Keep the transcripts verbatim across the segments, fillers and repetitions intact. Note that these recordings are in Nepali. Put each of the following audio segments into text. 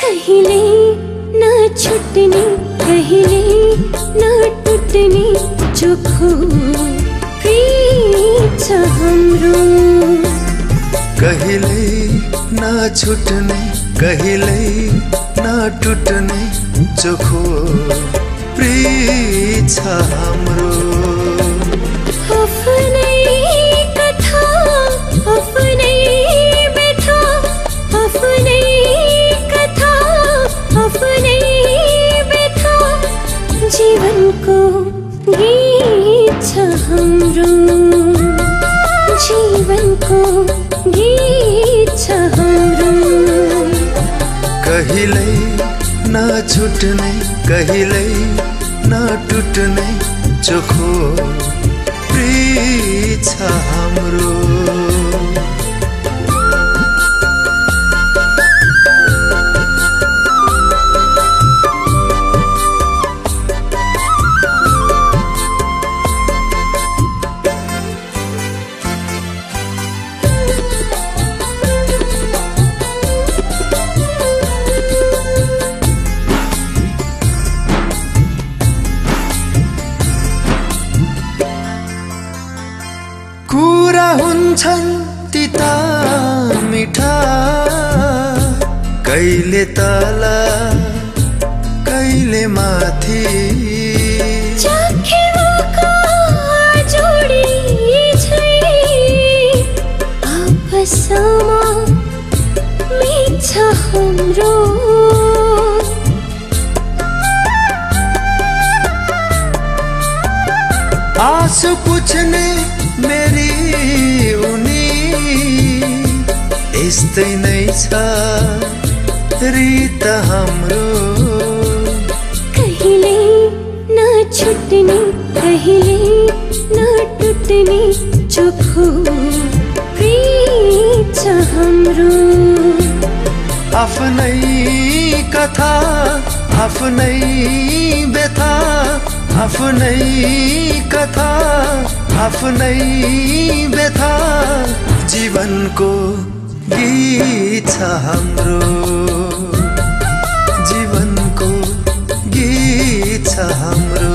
कहिले न छुट्ने कहिले न टुट्ने चोखो प्रेम छ हाम्रो। कहिले न छुट्ने कहिले न टुट्ने चोखो प्रेम छ हाम्रो। आफ्नै कथा आफ्नै व्यथा आफ्नै कथा आफ्नै व्यथा जीवनको गीत छ हाम्रो। जीवनको गीत छ हाम्रो। कहिल्यै न छुट्ने कहिल्यै न टुट्ने चोखो प्रेम छ हाम्रो। कुरा हुन्छन् तिता मिठा कहिले तल कहिले माथि चाखेको जोडी छै आपसमा मिल्छ हाम्रो। आँसु पुछ्ने मेरी उनी यस्तै नै छ रीत हाम्रो। कहिले न छुट्ने कहिले न टुट्ने चोखो प्रेम छ हाम्रो। आफ्नै कथा आफ्नै व्यथा आफ्नै कथा आफ्नै व्यथा जीवनको गीत छ हाम्रो। जीवनको गीत छ हाम्रो।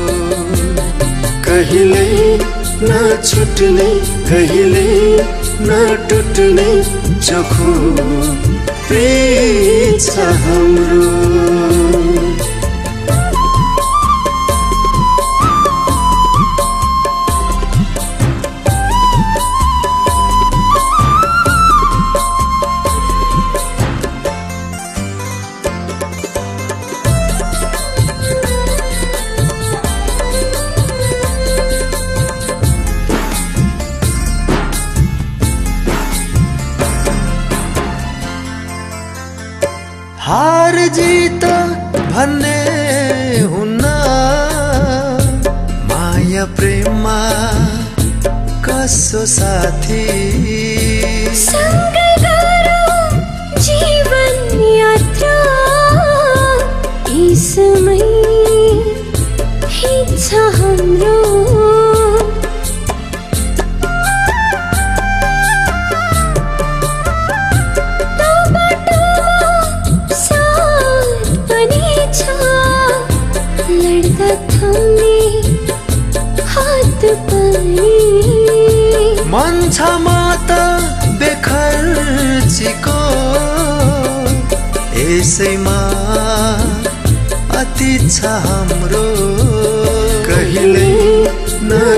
कहिल्यै न छुट्ने कहिल्यै न टुट्ने चोखो प्रेम छ हाम्रो। हार जीत भन्ने हुन्न माया प्रेममा कसो साथी। सँगै गरौँ जीवन यात्रा यसमै हित छ हाम्रो। मन छ माता बेखर्चीको यसैमा अति छ हाम्रो। कहिल्यै न